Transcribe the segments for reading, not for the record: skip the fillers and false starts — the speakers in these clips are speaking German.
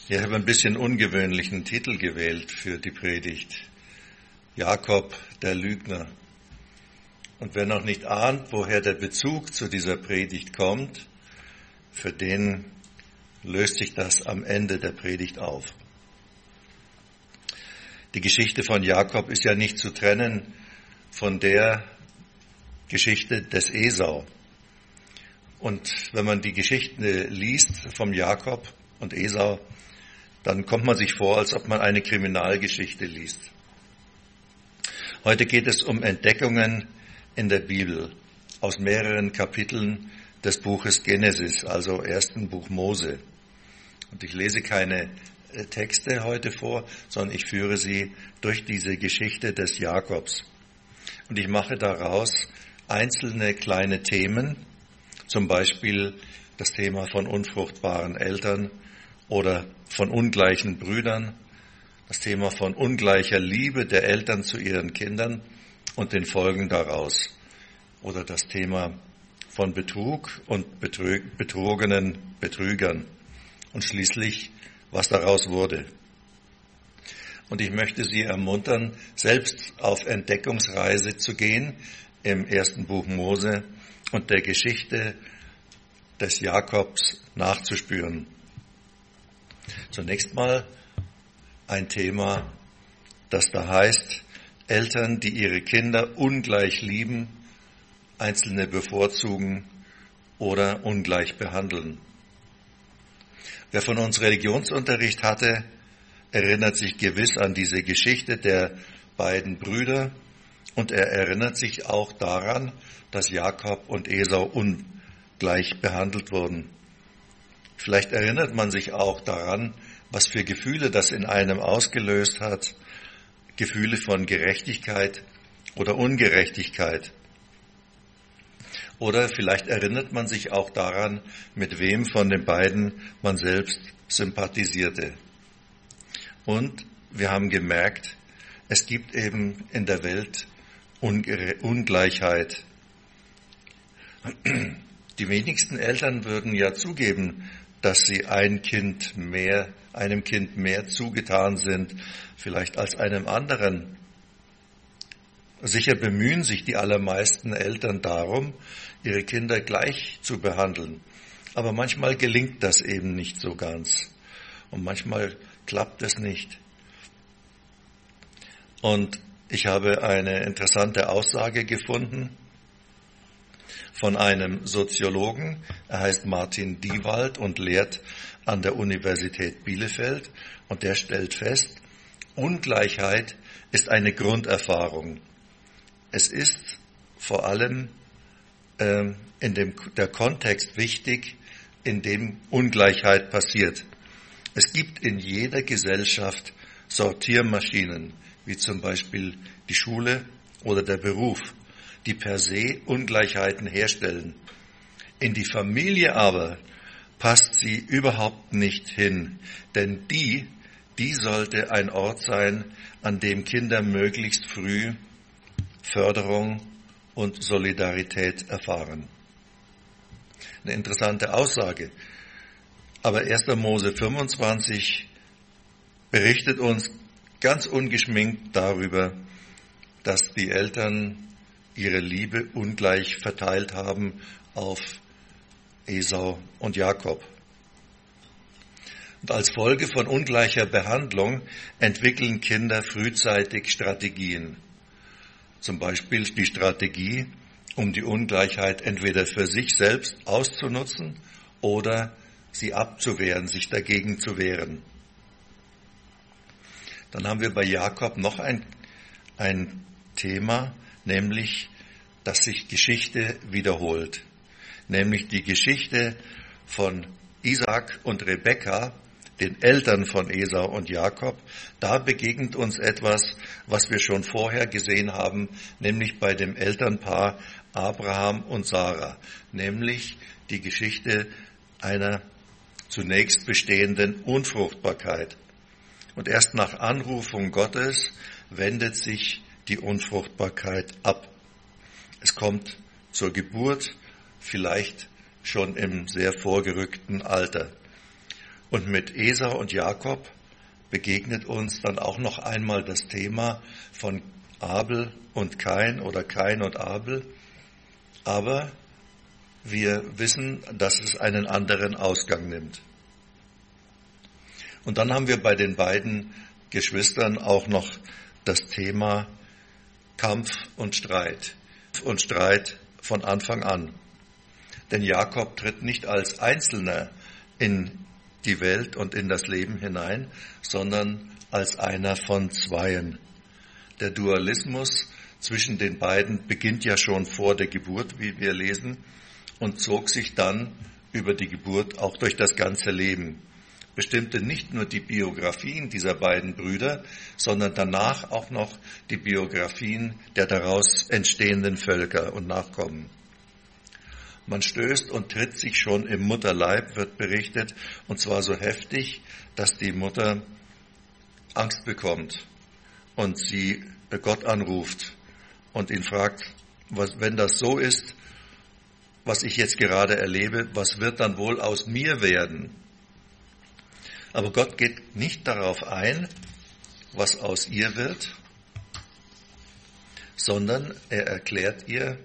Ich habe ein bisschen ungewöhnlichen Titel gewählt für die Predigt. Jakob, der Lügner. Und wer noch nicht ahnt, woher der Bezug zu dieser Predigt kommt, für den löst sich das am Ende der Predigt auf. Die Geschichte von Jakob ist ja nicht zu trennen von der Geschichte des Esau. Und wenn man die Geschichte liest vom Jakob und Esau, dann kommt man sich vor, als ob man eine Kriminalgeschichte liest. Heute geht es um Entdeckungen in der Bibel aus mehreren Kapiteln des Buches Genesis, also ersten Buch Mose. Und ich lese keine Texte heute vor, sondern ich führe sie durch diese Geschichte des Jakobs. Und ich mache daraus einzelne kleine Themen, zum Beispiel das Thema von unfruchtbaren Eltern oder von ungleichen Brüdern, das Thema von ungleicher Liebe der Eltern zu ihren Kindern und den Folgen daraus, oder das Thema von Betrug und betrogenen Betrügern und schließlich, was daraus wurde. Und ich möchte Sie ermuntern, selbst auf Entdeckungsreise zu gehen im ersten Buch Mose und der Geschichte des Jakobs nachzuspüren. Zunächst mal ein Thema, das da heißt, Eltern, die ihre Kinder ungleich lieben, einzelne bevorzugen oder ungleich behandeln. Wer von uns Religionsunterricht hatte, erinnert sich gewiss an diese Geschichte der beiden Brüder und er erinnert sich auch daran, dass Jakob und Esau ungleich behandelt wurden. Vielleicht erinnert man sich auch daran, was für Gefühle das in einem ausgelöst hat, Gefühle von Gerechtigkeit oder Ungerechtigkeit. Oder vielleicht erinnert man sich auch daran, mit wem von den beiden man selbst sympathisierte. Und wir haben gemerkt, es gibt eben in der Welt Ungleichheit. Die wenigsten Eltern würden ja zugeben, dass sie einem Kind mehr zugetan sind, vielleicht als einem anderen. Sicher bemühen sich die allermeisten Eltern darum, ihre Kinder gleich zu behandeln. Aber manchmal gelingt das eben nicht so ganz. Und manchmal klappt es nicht. Und ich habe eine interessante Aussage gefunden von einem Soziologen. Er heißt Martin Diewald und lehrt an der Universität Bielefeld. Und der stellt fest, Ungleichheit ist eine Grunderfahrung. Es ist vor allem der Kontext wichtig, in dem Ungleichheit passiert. Es gibt in jeder Gesellschaft Sortiermaschinen, wie zum Beispiel die Schule oder der Beruf, die per se Ungleichheiten herstellen. In die Familie aber passt sie überhaupt nicht hin, denn die sollte ein Ort sein, an dem Kinder möglichst früh Förderung und Solidarität erfahren. Eine interessante Aussage. Aber 1. Mose 25 berichtet uns ganz ungeschminkt darüber, dass die Eltern ihre Liebe ungleich verteilt haben auf Esau und Jakob. Und als Folge von ungleicher Behandlung entwickeln Kinder frühzeitig Strategien. Zum Beispiel die Strategie, um die Ungleichheit entweder für sich selbst auszunutzen oder sie abzuwehren, sich dagegen zu wehren. Dann haben wir bei Jakob noch ein Thema, nämlich, dass sich Geschichte wiederholt. Nämlich die Geschichte von Isaak und Rebekka, den Eltern von Esau und Jakob. Da begegnet uns etwas, was wir schon vorher gesehen haben, nämlich bei dem Elternpaar Abraham und Sarah. Nämlich die Geschichte einer zunächst bestehenden Unfruchtbarkeit. Und erst nach Anrufung Gottes wendet sich die Unfruchtbarkeit ab. Es kommt zur Geburt, vielleicht schon im sehr vorgerückten Alter. Und mit Esau und Jakob begegnet uns dann auch noch einmal das Thema von Abel und Kain oder Kain und Abel. Aber wir wissen, dass es einen anderen Ausgang nimmt. Und dann haben wir bei den beiden Geschwistern auch noch das Thema Kampf und Streit. Und Streit von Anfang an. Denn Jakob tritt nicht als Einzelner in die Welt und in das Leben hinein, sondern als einer von zweien. Der Dualismus zwischen den beiden beginnt ja schon vor der Geburt, wie wir lesen, und zog sich dann über die Geburt auch durch das ganze Leben. Bestimmte nicht nur die Biografien dieser beiden Brüder, sondern danach auch noch die Biografien der daraus entstehenden Völker und Nachkommen. Man stößt und tritt sich schon im Mutterleib, wird berichtet, und zwar so heftig, dass die Mutter Angst bekommt und sie Gott anruft und ihn fragt, wenn das so ist, was ich jetzt gerade erlebe, was wird dann wohl aus mir werden? Aber Gott geht nicht darauf ein, was aus ihr wird, sondern er erklärt ihr,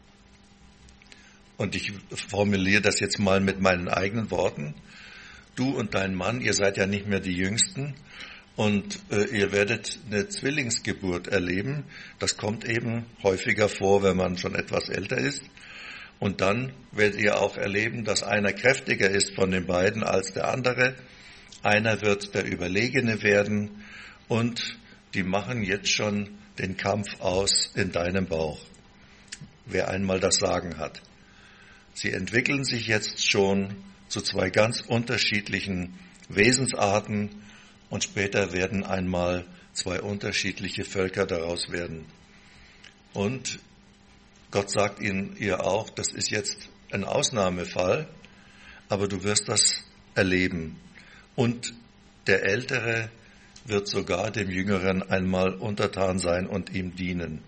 und ich formuliere das jetzt mal mit meinen eigenen Worten, du und dein Mann, ihr seid ja nicht mehr die Jüngsten und ihr werdet eine Zwillingsgeburt erleben. Das kommt eben häufiger vor, wenn man schon etwas älter ist. Und dann werdet ihr auch erleben, dass einer kräftiger ist von den beiden als der andere. Einer wird der Überlegene werden und die machen jetzt schon den Kampf aus in deinem Bauch, wer einmal das Sagen hat. Sie entwickeln sich jetzt schon zu zwei ganz unterschiedlichen Wesensarten und später werden einmal zwei unterschiedliche Völker daraus werden. Und Gott sagt ihr auch, das ist jetzt ein Ausnahmefall, aber du wirst das erleben. Und der Ältere wird sogar dem Jüngeren einmal untertan sein und ihm dienen.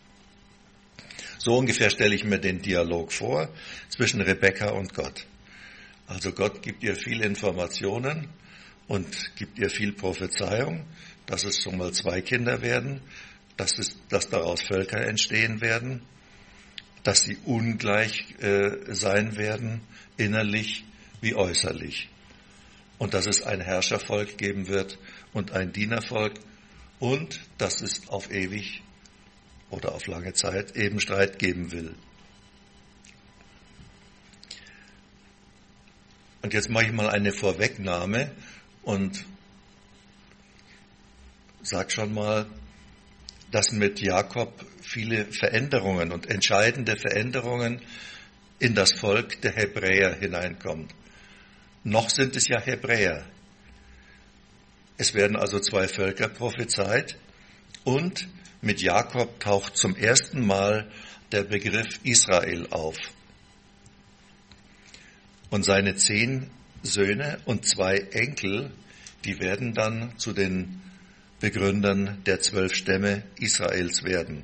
So ungefähr stelle ich mir den Dialog vor zwischen Rebekka und Gott. Also Gott gibt ihr viel Informationen und gibt ihr viel Prophezeiung, dass es schon mal zwei Kinder werden, dass daraus Völker entstehen werden, dass sie ungleich sein werden, innerlich wie äußerlich. Und dass es ein Herrschervolk geben wird und ein Dienervolk und dass es auf ewig oder auf lange Zeit eben Streit geben will. Und jetzt mache ich mal eine Vorwegnahme und sag schon mal, dass mit Jakob viele Veränderungen und entscheidende Veränderungen in das Volk der Hebräer hineinkommt. Noch sind es ja Hebräer. Es werden also zwei Völker prophezeit und mit Jakob taucht zum ersten Mal der Begriff Israel auf. Und seine 10 Söhne und 2 Enkel, die werden dann zu den Begründern der 12 Stämme Israels werden.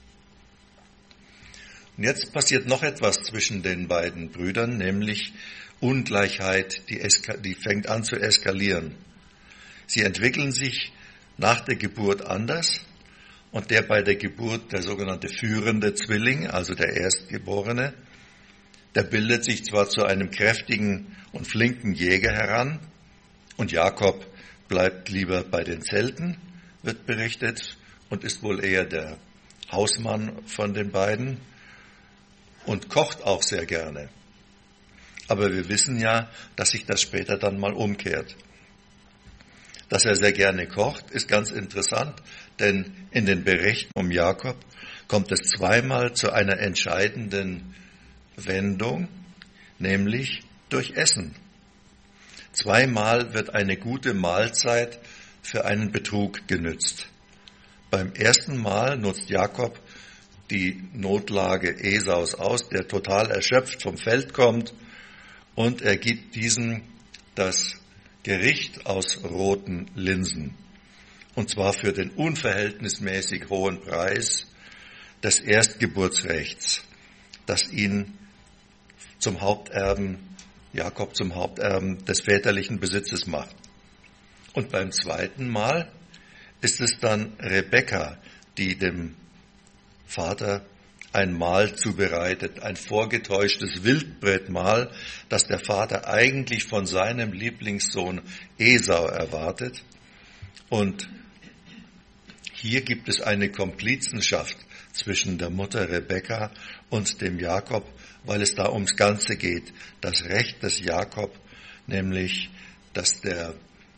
Und jetzt passiert noch etwas zwischen den beiden Brüdern, nämlich Ungleichheit, die fängt an zu eskalieren. Sie entwickeln sich nach der Geburt anders und der bei der Geburt, der sogenannte führende Zwilling, also der Erstgeborene, der bildet sich zwar zu einem kräftigen und flinken Jäger heran und Jakob bleibt lieber bei den Zelten, wird berichtet, und ist wohl eher der Hausmann von den beiden und kocht auch sehr gerne. Aber wir wissen ja, dass sich das später dann mal umkehrt. Dass er sehr gerne kocht, ist ganz interessant, denn in den Berichten um Jakob kommt es zweimal zu einer entscheidenden Wendung, nämlich durch Essen. Zweimal wird eine gute Mahlzeit für einen Betrug genützt. Beim ersten Mal nutzt Jakob die Notlage Esaus aus, der total erschöpft vom Feld kommt, und er gibt diesem das Gericht aus roten Linsen. Und zwar für den unverhältnismäßig hohen Preis des Erstgeburtsrechts, das ihn zum Haupterben Jakob zum Haupterben des väterlichen Besitzes macht. Und beim zweiten Mal ist es dann Rebekka, die dem Vater ein Mahl zubereitet, ein vorgetäuschtes Wildbrettmahl, das der Vater eigentlich von seinem Lieblingssohn Esau erwartet. Und hier gibt es eine Komplizenschaft zwischen der Mutter Rebekka und dem Jakob, weil es da ums Ganze geht. Das Recht des Jakob, nämlich dass der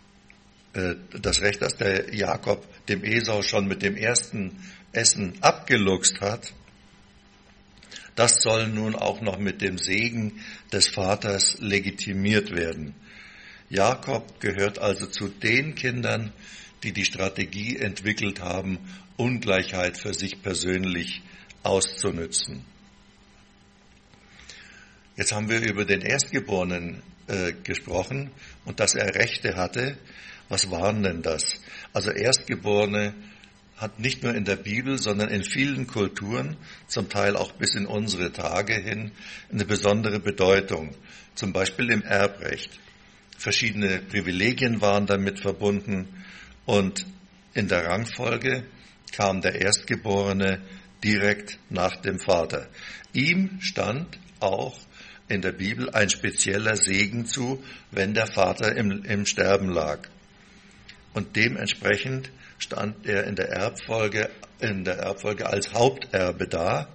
Jakob dem Esau schon mit dem ersten Essen abgeluchst hat, das soll nun auch noch mit dem Segen des Vaters legitimiert werden. Jakob gehört also zu den Kindern, die die Strategie entwickelt haben, Ungleichheit für sich persönlich auszunützen. Jetzt haben wir über den Erstgeborenen gesprochen und dass er Rechte hatte. Was waren denn das? Also Erstgeborene hat nicht nur in der Bibel, sondern in vielen Kulturen, zum Teil auch bis in unsere Tage hin, eine besondere Bedeutung. Zum Beispiel im Erbrecht. Verschiedene Privilegien waren damit verbunden und in der Rangfolge kam der Erstgeborene direkt nach dem Vater. Ihm stand auch in der Bibel ein spezieller Segen zu, wenn der Vater im Sterben lag. Und dementsprechend stand er in der Erbfolge als Haupterbe da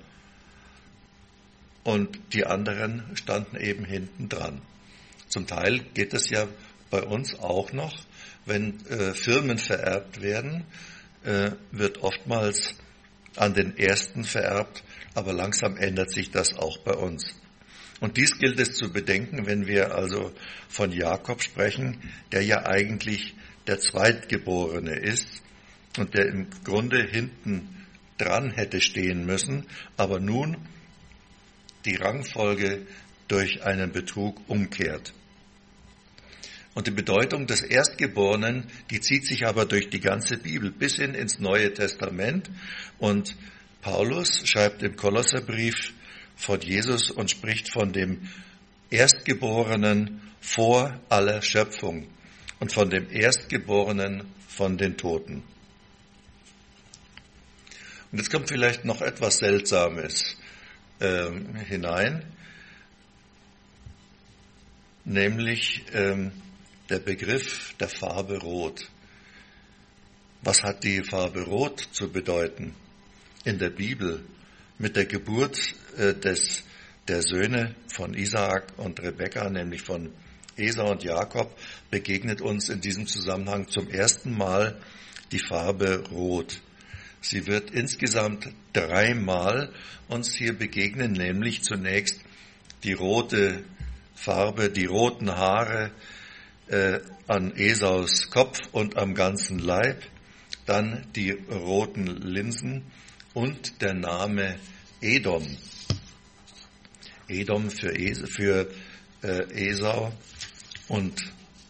und die anderen standen eben hinten dran. Zum Teil geht es ja bei uns auch noch, wenn Firmen vererbt werden, wird oftmals an den Ersten vererbt, aber langsam ändert sich das auch bei uns. Und dies gilt es zu bedenken, wenn wir also von Jakob sprechen, der ja eigentlich der Zweitgeborene ist und der im Grunde hinten dran hätte stehen müssen, aber nun die Rangfolge durch einen Betrug umkehrt. Und die Bedeutung des Erstgeborenen, die zieht sich aber durch die ganze Bibel bis hin ins Neue Testament. Und Paulus schreibt im Kolosserbrief von Jesus und spricht von dem Erstgeborenen vor aller Schöpfung und von dem Erstgeborenen von den Toten. Und jetzt kommt vielleicht noch etwas Seltsames hinein, nämlich der Begriff der Farbe Rot. Was hat die Farbe Rot zu bedeuten in der Bibel? Mit der Geburt der Söhne von Isaak und Rebekka, nämlich von Esau und Jakob, begegnet uns in diesem Zusammenhang zum ersten Mal die Farbe Rot. Sie wird insgesamt 3-mal uns hier begegnen, nämlich zunächst die rote Farbe, die roten Haare an Esaus Kopf und am ganzen Leib, dann die roten Linsen und der Name Edom. Edom für Esau und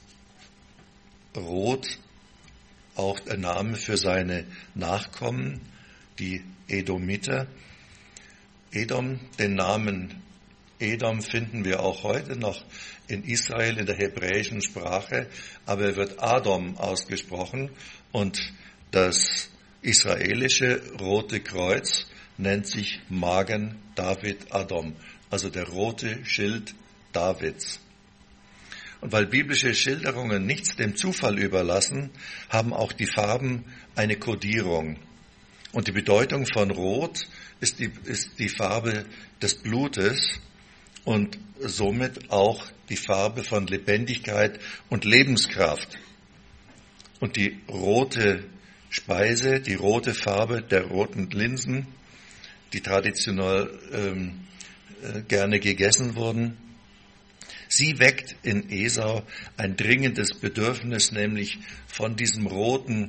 Rot auch der Name für seine Nachkommen, die Edomiter. Edom, den Namen Edom finden wir auch heute noch in Israel in der hebräischen Sprache, aber er wird Adom ausgesprochen und das israelische Rote Kreuz nennt sich Magen David Adom, also der rote Schild Davids. Und weil biblische Schilderungen nichts dem Zufall überlassen, haben auch die Farben eine Kodierung. Und die Bedeutung von Rot ist die Farbe des Blutes und somit auch die Farbe von Lebendigkeit und Lebenskraft. Und die rote Speise, die rote Farbe der roten Linsen, die traditionell gerne gegessen wurden, sie weckt in Esau ein dringendes Bedürfnis, nämlich von diesem roten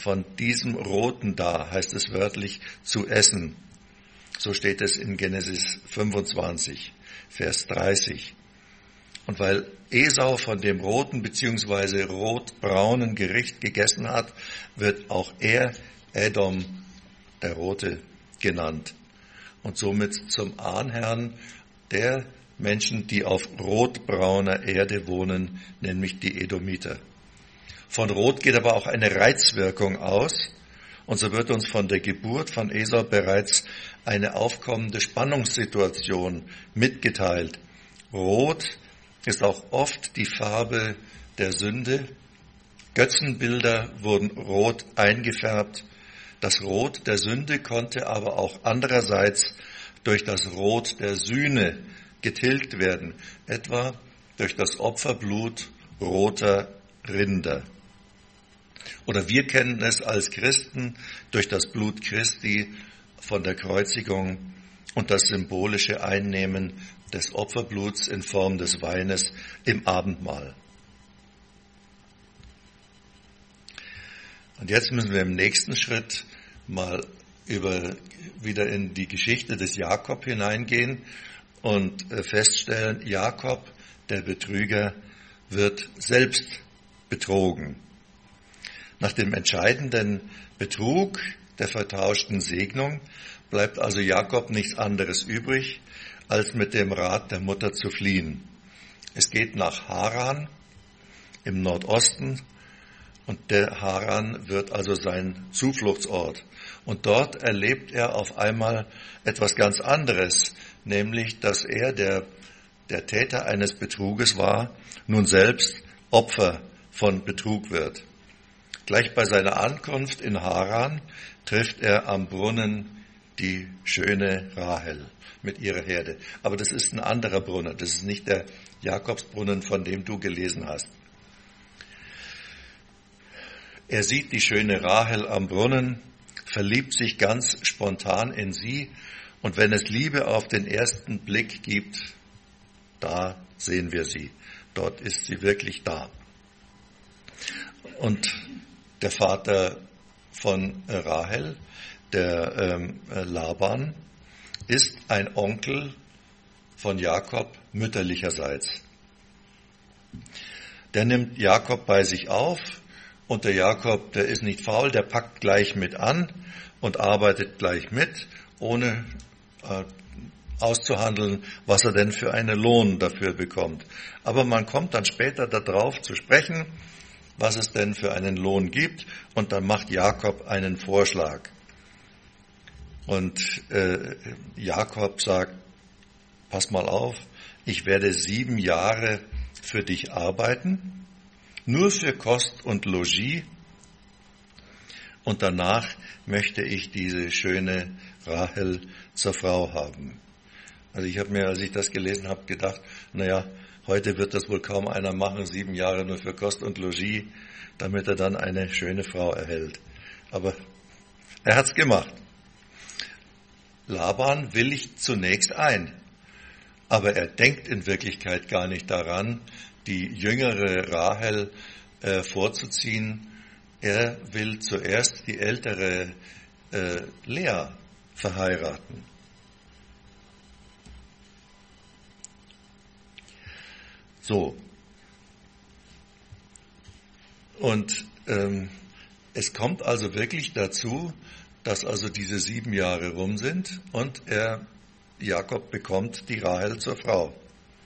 da, heißt es wörtlich, zu essen. So steht es in Genesis 25, Vers 30. Und weil Esau von dem roten bzw. rotbraunen Gericht gegessen hat, wird auch er Edom, der Rote, genannt. Und somit zum Ahnherrn der Menschen, die auf rotbrauner Erde wohnen, nämlich die Edomiter. Von Rot geht aber auch eine Reizwirkung aus, und so wird uns von der Geburt von Esau bereits eine aufkommende Spannungssituation mitgeteilt. Rot ist auch oft die Farbe der Sünde. Götzenbilder wurden rot eingefärbt. Das Rot der Sünde konnte aber auch andererseits durch das Rot der Sühne getilgt werden, etwa durch das Opferblut roter Rinder. Oder wir kennen es als Christen durch das Blut Christi von der Kreuzigung und das symbolische Einnehmen des Opferbluts in Form des Weines im Abendmahl. Und jetzt müssen wir im nächsten Schritt mal wieder in die Geschichte des Jakob hineingehen und feststellen, Jakob, der Betrüger, wird selbst betrogen. Nach dem entscheidenden Betrug der vertauschten Segnung bleibt also Jakob nichts anderes übrig, als mit dem Rat der Mutter zu fliehen. Es geht nach Haran im Nordosten und der Haran wird also sein Zufluchtsort. Und dort erlebt er auf einmal etwas ganz anderes, nämlich, dass er, der Täter eines Betruges war, nun selbst Opfer von Betrug wird. Gleich bei seiner Ankunft in Haran trifft er am Brunnen die schöne Rahel mit ihrer Herde. Aber das ist ein anderer Brunnen, das ist nicht der Jakobsbrunnen, von dem du gelesen hast. Er sieht die schöne Rahel am Brunnen, verliebt sich ganz spontan in sie, und wenn es Liebe auf den ersten Blick gibt, da sehen wir sie. Dort ist sie wirklich da. Und der Vater von Rahel, der Laban, ist ein Onkel von Jakob mütterlicherseits. Der nimmt Jakob bei sich auf, und der Jakob, der ist nicht faul, der packt gleich mit an und arbeitet gleich mit, ohne auszuhandeln, was er denn für einen Lohn dafür bekommt. Aber man kommt dann später darauf zu sprechen, was es denn für einen Lohn gibt, und dann macht Jakob einen Vorschlag. Und Jakob sagt, pass mal auf, ich werde 7 Jahre für dich arbeiten, nur für Kost und Logis, und danach möchte ich diese schöne Rahel zur Frau haben. Also ich habe mir, als ich das gelesen habe, gedacht, naja, heute wird das wohl kaum einer machen, 7 Jahre nur für Kost und Logis, damit er dann eine schöne Frau erhält. Aber er hat's gemacht. Laban willigt zunächst ein, aber er denkt in Wirklichkeit gar nicht daran, die jüngere Rahel vorzuziehen. Er will zuerst die ältere Lea verheiraten. So. Und es kommt also wirklich dazu, dass also diese 7 Jahre rum sind und Jakob bekommt die Rahel zur Frau.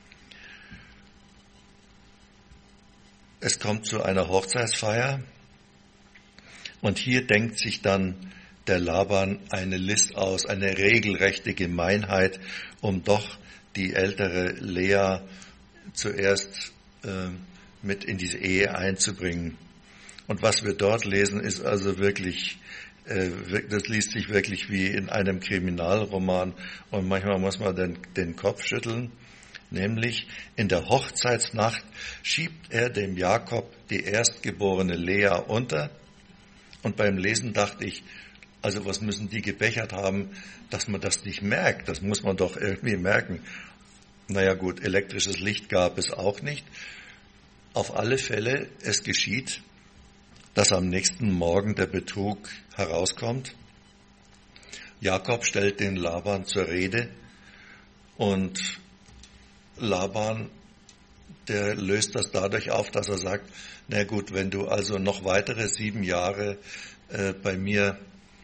Es kommt zu einer Hochzeitsfeier und hier denkt sich dann der Laban eine List aus, eine regelrechte Gemeinheit, um doch die ältere Lea zuerst mit in diese Ehe einzubringen. Und was wir dort lesen, ist also wirklich, das liest sich wirklich wie in einem Kriminalroman, und manchmal muss man den Kopf schütteln. Nämlich in der Hochzeitsnacht schiebt er dem Jakob die erstgeborene Lea unter, und beim Lesen dachte ich, also was müssen die gebechert haben, dass man das nicht merkt, das muss man doch irgendwie merken. Naja gut, elektrisches Licht gab es auch nicht. Auf alle Fälle, es geschieht, dass am nächsten Morgen der Betrug herauskommt. Jakob stellt den Laban zur Rede, und Laban, der löst das dadurch auf, dass er sagt, na gut, wenn du also noch weitere 7 Jahre bei mir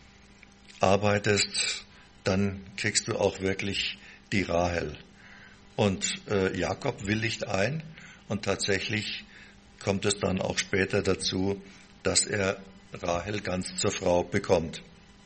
arbeitest, dann kriegst du auch wirklich die Rahel. Und Jakob willigt ein und tatsächlich kommt es dann auch später dazu, dass er Rahel ganz zur Frau bekommt.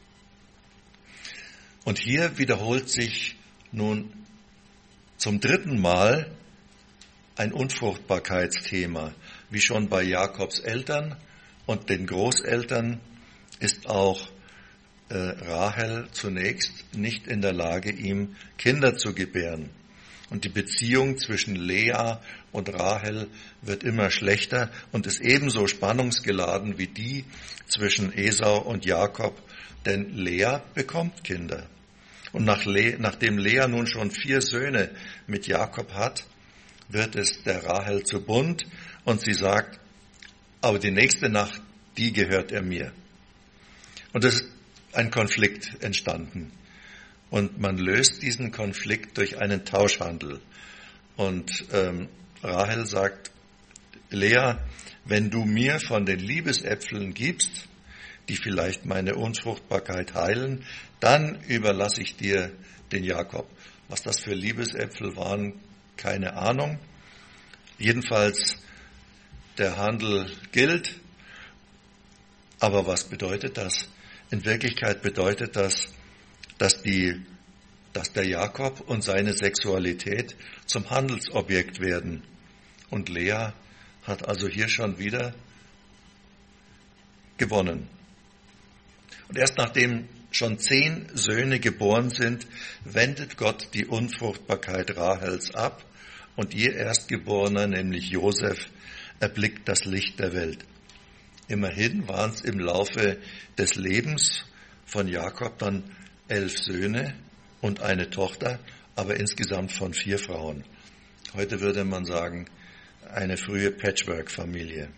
Und hier wiederholt sich nun zum dritten Mal ein Unfruchtbarkeitsthema. Wie schon bei Jakobs Eltern und den Großeltern ist auch Rahel zunächst nicht in der Lage, ihm Kinder zu gebären. Und die Beziehung zwischen Lea und Rahel wird immer schlechter und ist ebenso spannungsgeladen wie die zwischen Esau und Jakob, denn Lea bekommt Kinder. Und nachdem Lea nun schon 4 Söhne mit Jakob hat, wird es der Rahel zu bunt und sie sagt, aber die nächste Nacht, die gehört er mir. Und es ist ein Konflikt entstanden. Und man löst diesen Konflikt durch einen Tauschhandel. Und Rahel sagt, Lea, wenn du mir von den Liebesäpfeln gibst, die vielleicht meine Unfruchtbarkeit heilen, dann überlasse ich dir den Jakob. Was das für Liebesäpfel waren, keine Ahnung. Jedenfalls, der Handel gilt. Aber was bedeutet das? In Wirklichkeit bedeutet das, dass der Jakob und seine Sexualität zum Handelsobjekt werden. Und Lea hat also hier schon wieder gewonnen. Und erst nachdem schon 10 Söhne geboren sind, wendet Gott die Unfruchtbarkeit Rahels ab und ihr Erstgeborener, nämlich Josef, erblickt das Licht der Welt. Immerhin waren es im Laufe des Lebens von Jakob dann 11 Söhne und eine Tochter, aber insgesamt von 4 Frauen. Heute würde man sagen, eine frühe Patchwork-Familie.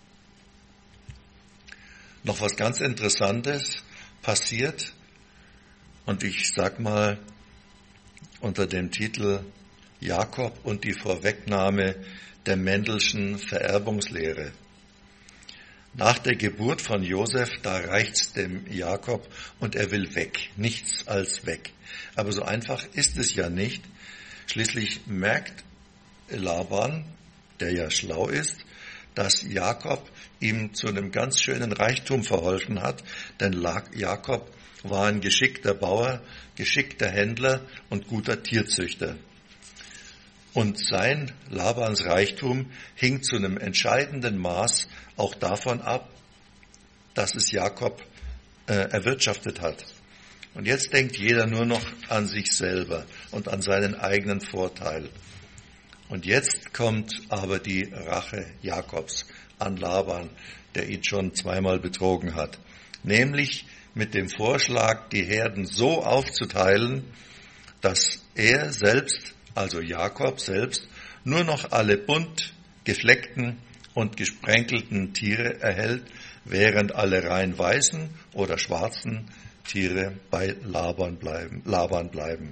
Noch was ganz Interessantes passiert, und ich sag mal unter dem Titel Jakob und die Vorwegnahme der Mendelschen Vererbungslehre. Nach der Geburt von Josef, da reicht's dem Jakob und er will weg, nichts als weg. Aber so einfach ist es ja nicht. Schließlich merkt Laban, der ja schlau ist, dass Jakob ihm zu einem ganz schönen Reichtum verholfen hat, denn Jakob war ein geschickter Bauer, geschickter Händler und guter Tierzüchter. Und sein, Labans Reichtum, hing zu einem entscheidenden Maß auch davon ab, dass es Jakob erwirtschaftet hat. Und jetzt denkt jeder nur noch an sich selber und an seinen eigenen Vorteil. Und jetzt kommt aber die Rache Jakobs an Laban, der ihn schon 2-mal betrogen hat. Nämlich mit dem Vorschlag, die Herden so aufzuteilen, dass er selbst, also Jakob selbst, nur noch alle bunt gefleckten und gesprenkelten Tiere erhält, während alle rein weißen oder schwarzen Tiere bei Laban bleiben.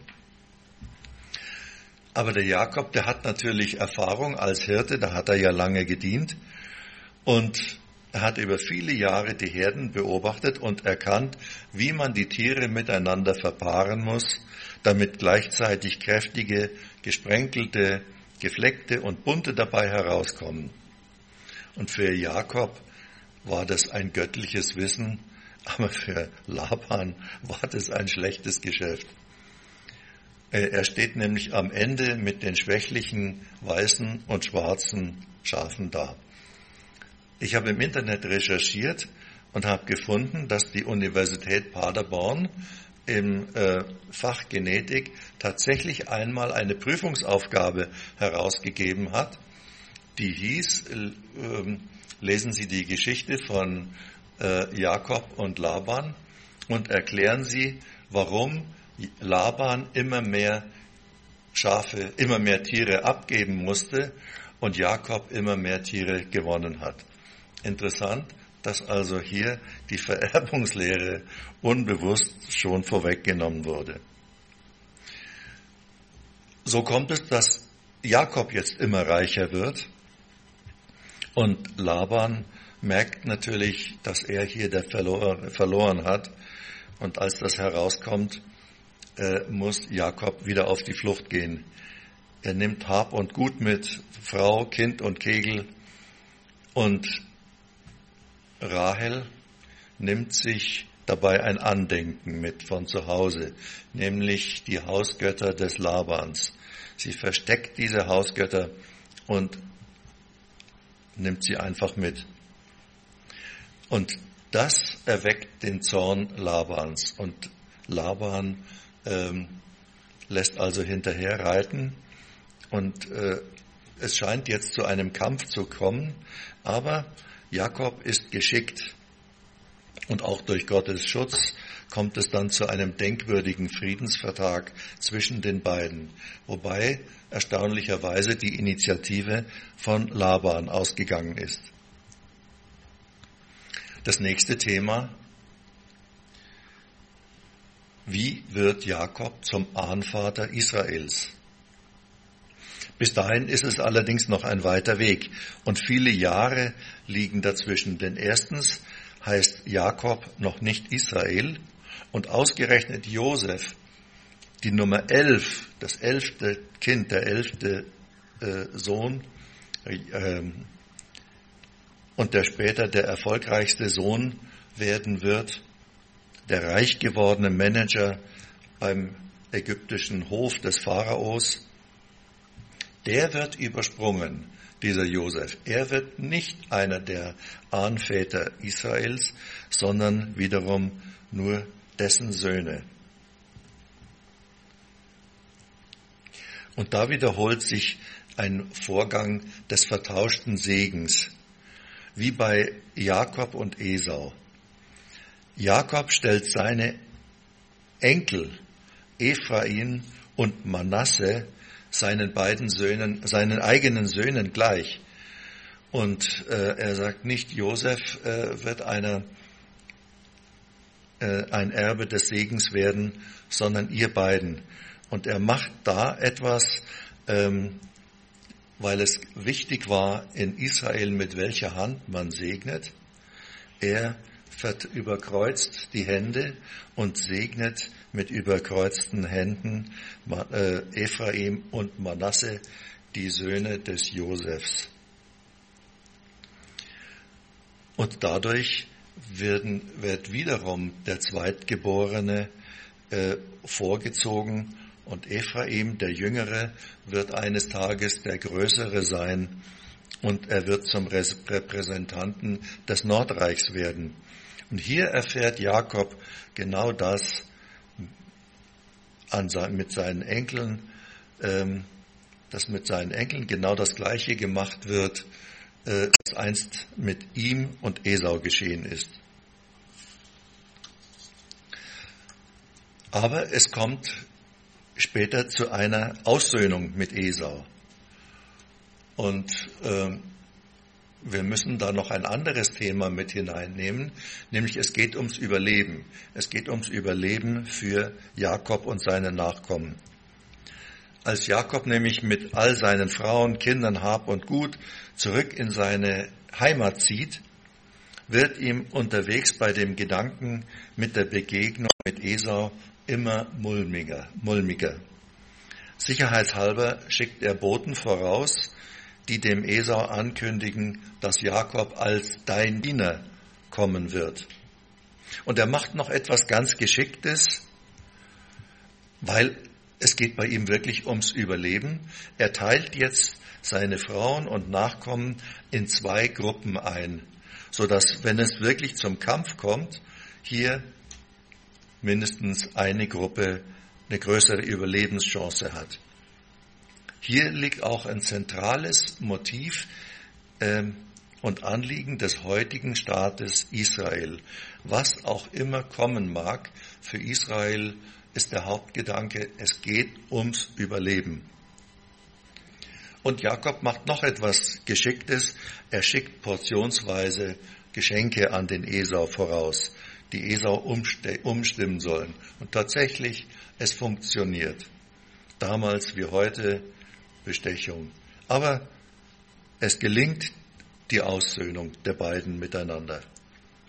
Aber der Jakob, der hat natürlich Erfahrung als Hirte, da hat er ja lange gedient und er hat über viele Jahre die Herden beobachtet und erkannt, wie man die Tiere miteinander verpaaren muss, damit gleichzeitig kräftige, gesprenkelte, gefleckte und bunte dabei herauskommen. Und für Jakob war das ein göttliches Wissen, aber für Laban war das ein schlechtes Geschäft. Er steht nämlich am Ende mit den schwächlichen weißen und schwarzen Schafen da. Ich habe im Internet recherchiert und habe gefunden, dass die Universität Paderborn im Fach Genetik tatsächlich einmal eine Prüfungsaufgabe herausgegeben hat, die hieß, lesen Sie die Geschichte von Jakob und Laban und erklären Sie, warum Laban immer mehr Schafe, immer mehr Tiere abgeben musste und Jakob immer mehr Tiere gewonnen hat. Interessant, dass also hier die Vererbungslehre unbewusst schon vorweggenommen wurde. So kommt es, dass Jakob jetzt immer reicher wird und Laban merkt natürlich, dass er hier verloren hat und als das herauskommt, muss Jakob wieder auf die Flucht gehen. Er nimmt Hab und Gut mit, Frau, Kind und Kegel. Und Rahel nimmt sich dabei ein Andenken mit von zu Hause, nämlich die Hausgötter des Labans. Sie versteckt diese Hausgötter und nimmt sie einfach mit. Und das erweckt den Zorn Labans. Und Laban lässt also hinterher reiten. Und es scheint jetzt zu einem Kampf zu kommen. Aber Jakob ist geschickt. Und auch durch Gottes Schutz kommt es dann zu einem denkwürdigen Friedensvertrag zwischen den beiden. Wobei erstaunlicherweise die Initiative von Laban ausgegangen ist. Das nächste Thema: Wie wird Jakob zum Ahnvater Israels? Bis dahin ist es allerdings noch ein weiter Weg und viele Jahre liegen dazwischen. Denn erstens heißt Jakob noch nicht Israel und ausgerechnet Josef, die Nummer 11, das 11. Kind, der 11. Sohn und der später der erfolgreichste Sohn werden wird, der reich gewordene Manager beim ägyptischen Hof des Pharaos, der wird übersprungen, dieser Josef. Er wird nicht einer der Ahnväter Israels, sondern wiederum nur dessen Söhne. Und da wiederholt sich ein Vorgang des vertauschten Segens, wie bei Jakob und Esau. Jakob stellt seine Enkel Ephraim und Manasse seinen eigenen Söhnen gleich. Und er sagt nicht, Josef wird ein Erbe des Segens werden, sondern ihr beiden. Und er macht da etwas, weil es wichtig war in Israel, mit welcher Hand man segnet. Er überkreuzt die Hände und segnet mit überkreuzten Händen Ephraim und Manasse, die Söhne des Josefs. Und dadurch wird wiederum der Zweitgeborene vorgezogen und Ephraim, der Jüngere, wird eines Tages der Größere sein und er wird zum Repräsentanten des Nordreichs werden. Und hier erfährt Jakob genau das mit seinen Enkeln, dass mit seinen Enkeln genau das Gleiche gemacht wird, was einst mit ihm und Esau geschehen ist. Aber es kommt später zu einer Aussöhnung mit Esau. Und wir müssen da noch ein anderes Thema mit hineinnehmen, nämlich es geht ums Überleben. Es geht ums Überleben für Jakob und seine Nachkommen. Als Jakob nämlich mit all seinen Frauen, Kindern, Hab und Gut zurück in seine Heimat zieht, wird ihm unterwegs bei dem Gedanken mit der Begegnung mit Esau immer mulmiger. Sicherheitshalber schickt er Boten voraus, die dem Esau ankündigen, dass Jakob als dein Diener kommen wird. Und er macht noch etwas ganz Geschicktes, weil es geht bei ihm wirklich ums Überleben. Er teilt jetzt seine Frauen und Nachkommen in 2 Gruppen ein, sodass, wenn es wirklich zum Kampf kommt, hier mindestens eine Gruppe eine größere Überlebenschance hat. Hier liegt auch ein zentrales Motiv und Anliegen des heutigen Staates Israel. Was auch immer kommen mag, für Israel ist der Hauptgedanke, es geht ums Überleben. Und Jakob macht noch etwas Geschicktes. Er schickt portionsweise Geschenke an den Esau voraus, die Esau umstimmen sollen. Und tatsächlich, es funktioniert. Damals wie heute Bestechung. Aber es gelingt die Aussöhnung der beiden miteinander.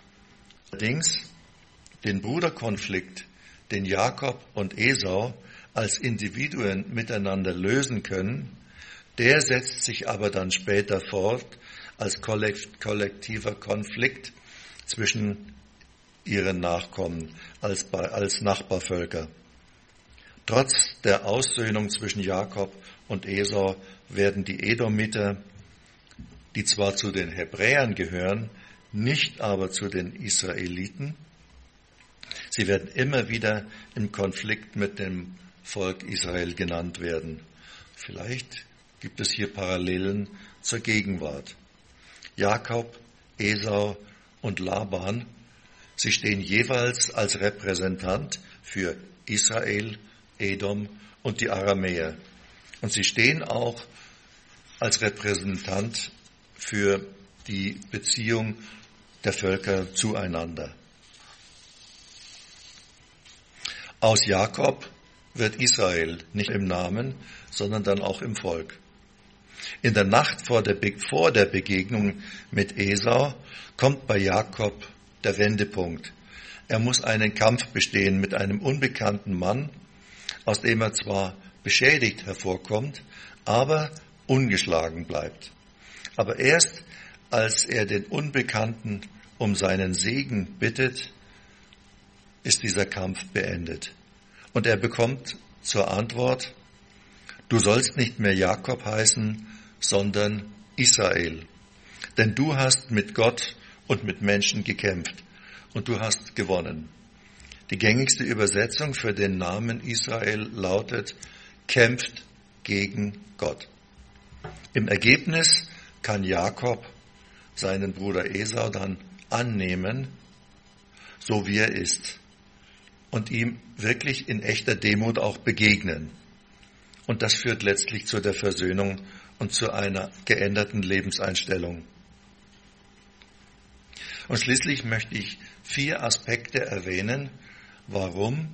Allerdings den Bruderkonflikt, den Jakob und Esau als Individuen miteinander lösen können, der setzt sich aber dann später fort als kollektiver Konflikt zwischen ihren Nachkommen, als Nachbarvölker. Trotz der Aussöhnung zwischen Jakob und Esau werden die Edomiter, die zwar zu den Hebräern gehören, nicht aber zu den Israeliten, sie werden immer wieder im Konflikt mit dem Volk Israel genannt werden. Vielleicht gibt es hier Parallelen zur Gegenwart. Jakob, Esau und Laban, sie stehen jeweils als Repräsentant für Israel, Edom und die Aramäer. Und sie stehen auch als Repräsentant für die Beziehung der Völker zueinander. Aus Jakob wird Israel, nicht im Namen, sondern dann auch im Volk. In der Nacht vor der Begegnung mit Esau kommt bei Jakob der Wendepunkt. Er muss einen Kampf bestehen mit einem unbekannten Mann, aus dem er zwar beschädigt hervorkommt, aber ungeschlagen bleibt. Aber erst als er den Unbekannten um seinen Segen bittet, ist dieser Kampf beendet. Und er bekommt zur Antwort: Du sollst nicht mehr Jakob heißen, sondern Israel. Denn du hast mit Gott und mit Menschen gekämpft und du hast gewonnen. Die gängigste Übersetzung für den Namen Israel lautet: kämpft gegen Gott. Im Ergebnis kann Jakob seinen Bruder Esau dann annehmen, so wie er ist, und ihm wirklich in echter Demut auch begegnen. Und das führt letztlich zu der Versöhnung und zu einer geänderten Lebenseinstellung. Und schließlich möchte ich 4 Aspekte erwähnen, warum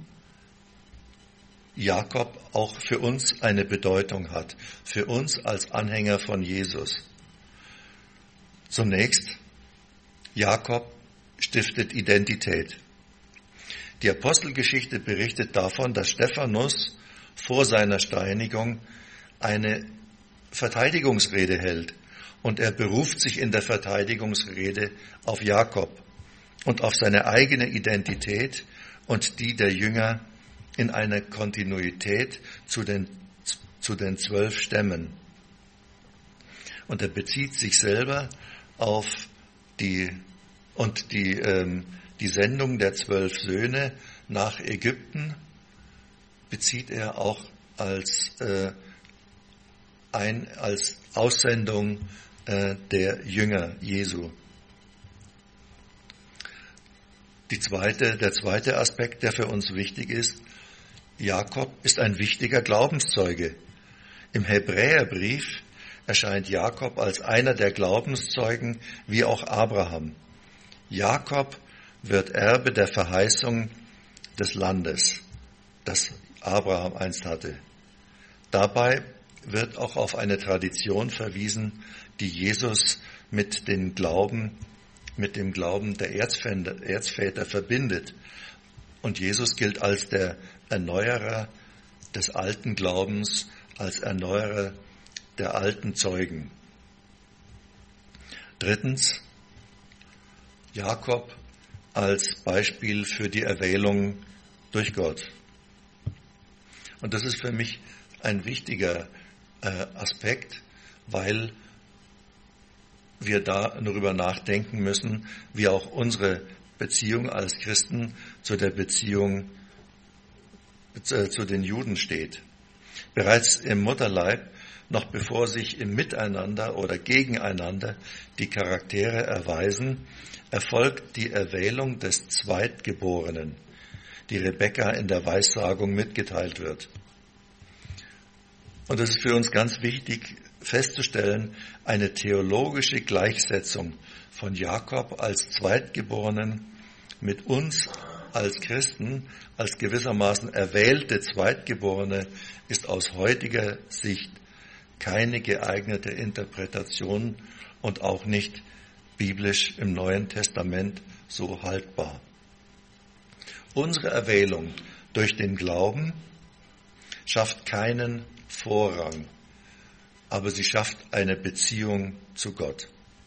Jakob auch für uns eine Bedeutung hat, für uns als Anhänger von Jesus. Zunächst, Jakob stiftet Identität. Die Apostelgeschichte berichtet davon, dass Stephanus vor seiner Steinigung eine Verteidigungsrede hält. Und er beruft sich in der Verteidigungsrede auf Jakob und auf seine eigene Identität und die der Jünger in einer Kontinuität zu den 12 Stämmen. Und er bezieht sich selber auf die Sendung der 12 Söhne nach Ägypten, bezieht er auch als Aussendung der Jünger Jesu. Der zweite Aspekt, der für uns wichtig ist: Jakob ist ein wichtiger Glaubenszeuge. Im Hebräerbrief erscheint Jakob als einer der Glaubenszeugen, wie auch Abraham. Jakob wird Erbe der Verheißung des Landes, das Abraham einst hatte. Dabei wird auch auf eine Tradition verwiesen, die Jesus mit dem Glauben der Erzväter verbindet. Und Jesus gilt als der Erneuerer des alten Glaubens, als Erneuerer der alten Zeugen. Drittens, Jakob als Beispiel für die Erwählung durch Gott. Und das ist für mich ein wichtiger Aspekt, weil wir darüber nachdenken müssen, wie auch unsere Beziehung als Christen zu der Beziehung zu den Juden steht. Bereits im Mutterleib, noch bevor sich im Miteinander oder Gegeneinander die Charaktere erweisen, erfolgt die Erwählung des Zweitgeborenen, die Rebekka in der Weissagung mitgeteilt wird. Und es ist für uns ganz wichtig festzustellen, eine theologische Gleichsetzung von Jakob als Zweitgeborenen mit uns als Christen, als gewissermaßen erwählte Zweitgeborene, ist aus heutiger Sicht keine geeignete Interpretation und auch nicht biblisch im Neuen Testament so haltbar. Unsere Erwählung durch den Glauben schafft keinen Vorrang, aber sie schafft eine Beziehung zu Gott.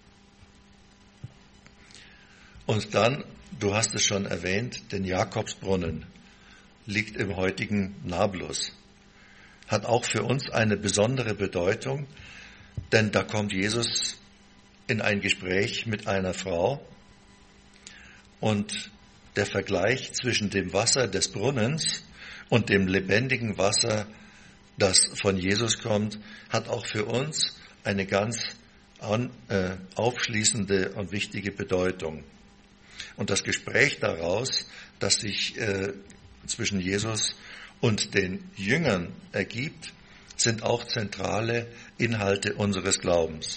Und dann, du hast es schon erwähnt, den Jakobsbrunnen liegt im heutigen Nablus. Hat auch für uns eine besondere Bedeutung, denn da kommt Jesus in ein Gespräch mit einer Frau und der Vergleich zwischen dem Wasser des Brunnens und dem lebendigen Wasser, das von Jesus kommt, hat auch für uns eine ganz aufschließende und wichtige Bedeutung. Und das Gespräch daraus, das sich zwischen Jesus und den Jüngern ergibt, sind auch zentrale Inhalte unseres Glaubens.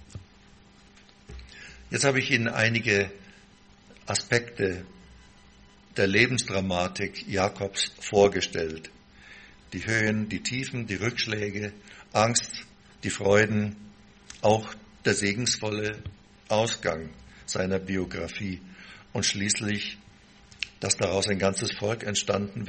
Jetzt habe ich Ihnen einige Aspekte der Lebensdramatik Jakobs vorgestellt. Die Höhen, die Tiefen, die Rückschläge, Angst, die Freuden, auch der segensvolle Ausgang seiner Biografie und schließlich, dass daraus ein ganzes Volk entstanden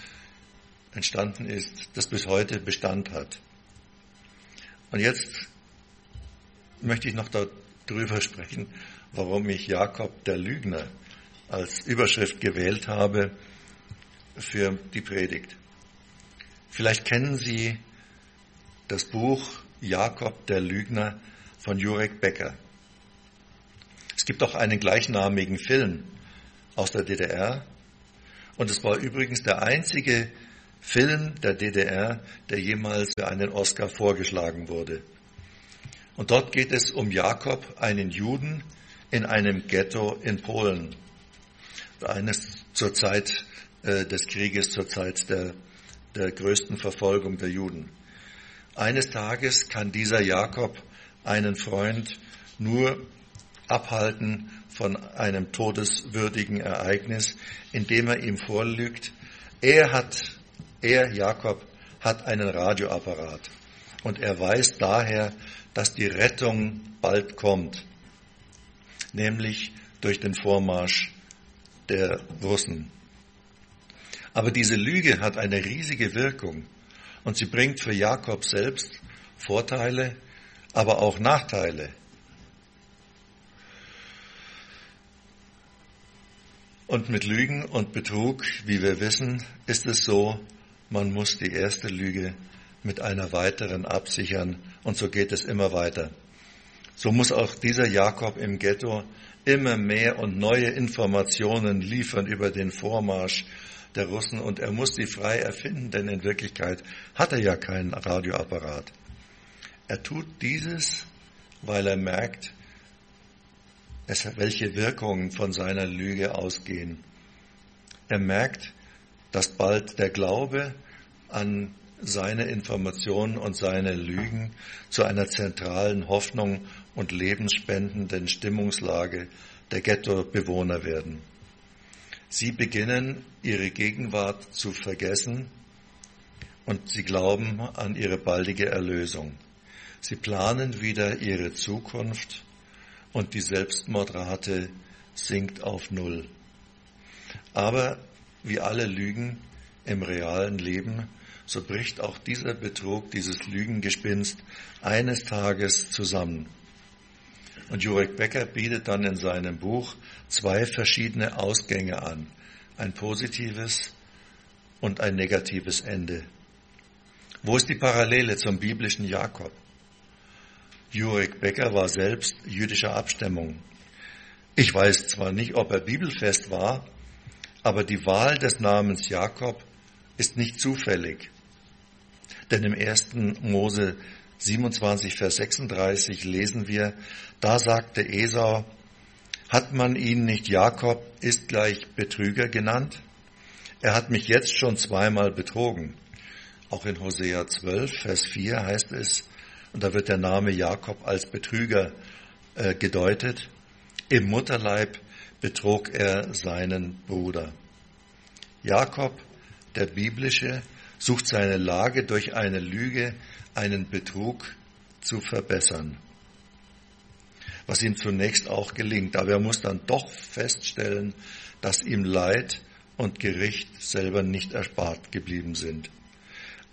ist, das bis heute Bestand hat. Und jetzt möchte ich noch darüber sprechen, warum ich Jakob der Lügner als Überschrift gewählt habe für die Predigt. Vielleicht kennen Sie das Buch Jakob der Lügner von Jurek Becker. Es gibt auch einen gleichnamigen Film aus der DDR und es war übrigens der einzige Film der DDR, der jemals für einen Oscar vorgeschlagen wurde. Und dort geht es um Jakob, einen Juden in einem Ghetto in Polen. Eines zur Zeit des Krieges, zur Zeit der größten Verfolgung der Juden. Eines Tages kann dieser Jakob einen Freund nur abhalten von einem todeswürdigen Ereignis, indem er ihm vorlügt, Jakob, hat einen Radioapparat und er weiß daher, dass die Rettung bald kommt, nämlich durch den Vormarsch der Russen. Aber diese Lüge hat eine riesige Wirkung und sie bringt für Jakob selbst Vorteile, aber auch Nachteile. Und mit Lügen und Betrug, wie wir wissen, ist es so, man muss die erste Lüge mit einer weiteren absichern und so geht es immer weiter. So muss auch dieser Jakob im Ghetto immer mehr und neue Informationen liefern über den Vormarsch der Russen und er muss sie frei erfinden, denn in Wirklichkeit hat er ja keinen Radioapparat. Er tut dieses, weil er merkt, welche Wirkungen von seiner Lüge ausgehen. Er merkt, dass bald der Glaube an seine Informationen und seine Lügen zu einer zentralen Hoffnung und lebensspendenden Stimmungslage der Ghettobewohner werden. Sie beginnen, ihre Gegenwart zu vergessen und sie glauben an ihre baldige Erlösung. Sie planen wieder ihre Zukunft und die Selbstmordrate sinkt auf 0. Aber wie alle Lügen im realen Leben, so bricht auch dieser Betrug, dieses Lügengespinst eines Tages zusammen. Und Jurek Becker bietet dann in seinem Buch 2 verschiedene Ausgänge an, ein positives und ein negatives Ende. Wo ist die Parallele zum biblischen Jakob? Jurek Becker war selbst jüdischer Abstammung. Ich weiß zwar nicht, ob er bibelfest war, aber die Wahl des Namens Jakob ist nicht zufällig. Denn im 1. Mose 27, Vers 36 lesen wir, da sagte Esau, hat man ihn nicht Jakob ist gleich Betrüger genannt? Er hat mich jetzt schon 2-mal betrogen. Auch in Hosea 12, Vers 4 heißt es, und da wird der Name Jakob als Betrüger gedeutet, im Mutterleib betrog er seinen Bruder. Jakob, der biblische, sucht seine Lage durch eine Lüge, einen Betrug zu verbessern. Was ihm zunächst auch gelingt, aber er muss dann doch feststellen, dass ihm Leid und Gericht selber nicht erspart geblieben sind.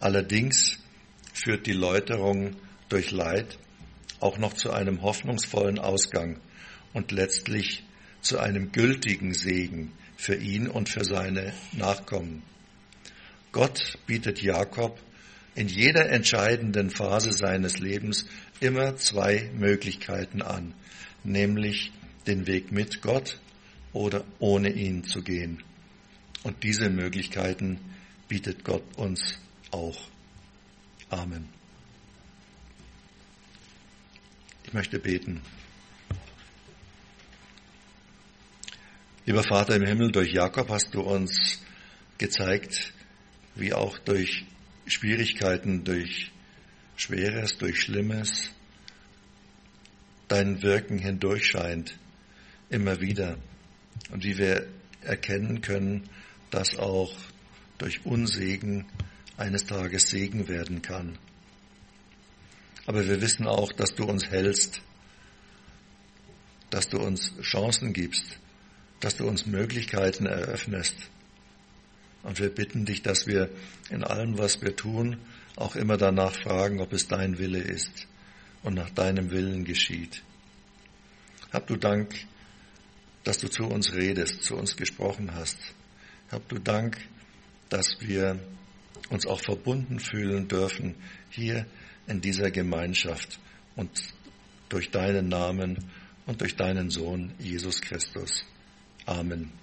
Allerdings führt die Läuterung durch Leid auch noch zu einem hoffnungsvollen Ausgang und letztlich zu einem gültigen Segen für ihn und für seine Nachkommen. Gott bietet Jakob in jeder entscheidenden Phase seines Lebens immer zwei Möglichkeiten an, nämlich den Weg mit Gott oder ohne ihn zu gehen. Und diese Möglichkeiten bietet Gott uns auch. Amen. Ich möchte beten. Lieber Vater im Himmel, durch Jakob hast du uns gezeigt, wie auch durch Schwierigkeiten, durch Schweres, durch Schlimmes dein Wirken hindurch scheint, immer wieder. Und wie wir erkennen können, dass auch durch Unsegen eines Tages Segen werden kann. Aber wir wissen auch, dass du uns hältst, dass du uns Chancen gibst, dass du uns Möglichkeiten eröffnest. Und wir bitten dich, dass wir in allem, was wir tun, auch immer danach fragen, ob es dein Wille ist und nach deinem Willen geschieht. Hab du Dank, dass du zu uns redest, zu uns gesprochen hast. Hab du Dank, dass wir uns auch verbunden fühlen dürfen hier in dieser Gemeinschaft und durch deinen Namen und durch deinen Sohn Jesus Christus. Amen.